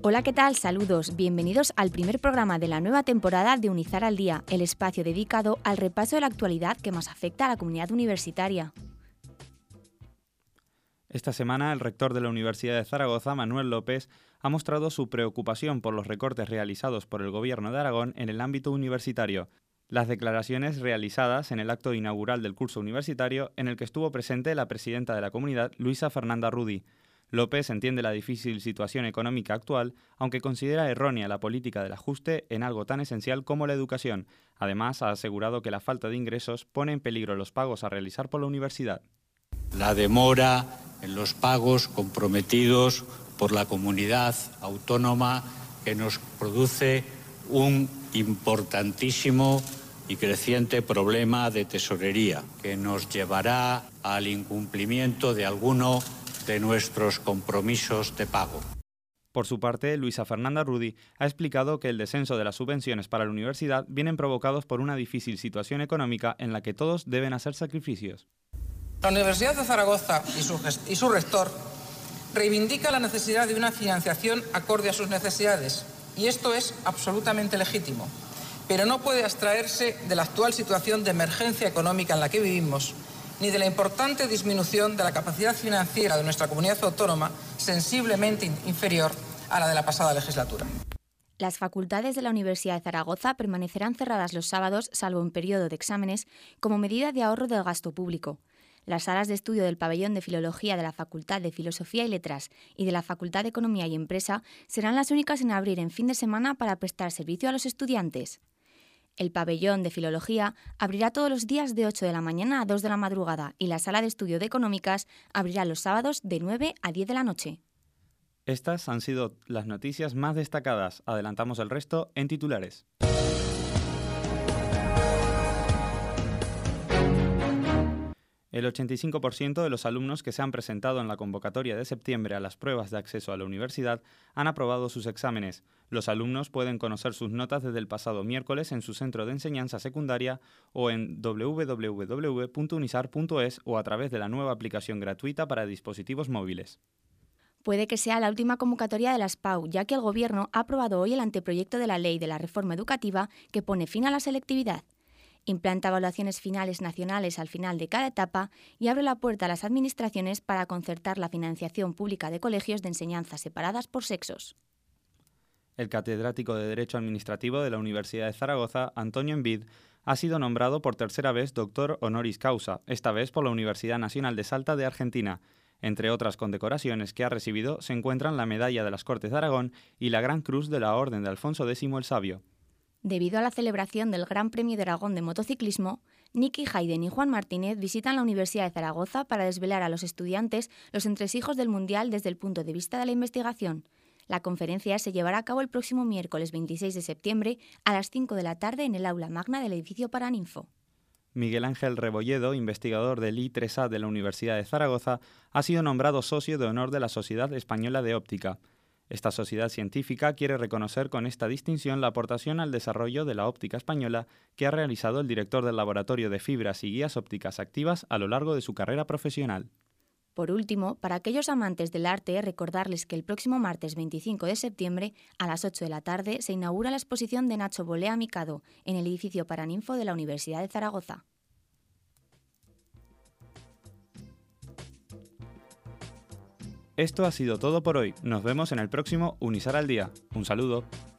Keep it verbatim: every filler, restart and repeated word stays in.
Hola, ¿qué tal? Saludos. Bienvenidos al primer programa de la nueva temporada de Unizar al Día, el espacio dedicado al repaso de la actualidad que más afecta a la comunidad universitaria. Esta semana, el rector de la Universidad de Zaragoza, Manuel López, ha mostrado su preocupación por los recortes realizados por el Gobierno de Aragón en el ámbito universitario. Las declaraciones realizadas en el acto inaugural del curso universitario, en el que estuvo presente la presidenta de la comunidad, Luisa Fernanda Rudy. López entiende la difícil situación económica actual, aunque considera errónea la política del ajuste en algo tan esencial como la educación. Además, ha asegurado que la falta de ingresos pone en peligro los pagos a realizar por la universidad. La demora en los pagos comprometidos por la comunidad autónoma que nos produce un importantísimo y creciente problema de tesorería que nos llevará al incumplimiento de alguno de nuestros compromisos de pago. Por su parte, Luisa Fernanda Rudy ha explicado que el descenso de las subvenciones para la universidad vienen provocados por una difícil situación económica en la que todos deben hacer sacrificios. La Universidad de Zaragoza y su, y su rector reivindica la necesidad de una financiación acorde a sus necesidades, y esto es absolutamente legítimo, pero no puede abstraerse de la actual situación de emergencia económica en la que vivimos, ni de la importante disminución de la capacidad financiera de nuestra comunidad autónoma, sensiblemente inferior a la de la pasada legislatura. Las facultades de la Universidad de Zaragoza permanecerán cerradas los sábados, salvo en periodo de exámenes, como medida de ahorro del gasto público. Las salas de estudio del pabellón de Filología de la Facultad de Filosofía y Letras y de la Facultad de Economía y Empresa serán las únicas en abrir en fin de semana para prestar servicio a los estudiantes. El pabellón de Filología abrirá todos los días de ocho de la mañana a dos de la madrugada y la sala de estudio de Económicas abrirá los sábados de nueve a diez de la noche. Estas han sido las noticias más destacadas. Adelantamos el resto en titulares. El ochenta y cinco por ciento de los alumnos que se han presentado en la convocatoria de septiembre a las pruebas de acceso a la universidad han aprobado sus exámenes. Los alumnos pueden conocer sus notas desde el pasado miércoles en su centro de enseñanza secundaria o en doble u doble u doble u punto unisar punto es o a través de la nueva aplicación gratuita para dispositivos móviles. Puede que sea la última convocatoria de las P A U, ya que el Gobierno ha aprobado hoy el anteproyecto de la Ley de la Reforma Educativa que pone fin a la selectividad. Implanta evaluaciones finales nacionales al final de cada etapa y abre la puerta a las administraciones para concertar la financiación pública de colegios de enseñanza separadas por sexos. El catedrático de Derecho Administrativo de la Universidad de Zaragoza, Antonio Envid, ha sido nombrado por tercera vez doctor honoris causa, esta vez por la Universidad Nacional de Salta de Argentina. Entre otras condecoraciones que ha recibido se encuentran la Medalla de las Cortes de Aragón y la Gran Cruz de la Orden de Alfonso X el Sabio. Debido a la celebración del Gran Premio de Aragón de motociclismo, Nicky Hayden y Juan Martínez visitan la Universidad de Zaragoza para desvelar a los estudiantes los entresijos del Mundial desde el punto de vista de la investigación. La conferencia se llevará a cabo el próximo miércoles veintiséis de septiembre a las cinco de la tarde en el aula magna del edificio Paraninfo. Miguel Ángel Rebolledo, investigador del I tres A de la Universidad de Zaragoza, ha sido nombrado socio de honor de la Sociedad Española de Óptica. Esta sociedad científica quiere reconocer con esta distinción la aportación al desarrollo de la óptica española que ha realizado el director del Laboratorio de Fibras y Guías Ópticas Activas a lo largo de su carrera profesional. Por último, para aquellos amantes del arte, recordarles que el próximo martes veinticinco de septiembre, a las ocho de la tarde, se inaugura la exposición de Nacho Bolea Mikado en el edificio Paraninfo de la Universidad de Zaragoza. Esto ha sido todo por hoy. Nos vemos en el próximo Unizar al Día. Un saludo.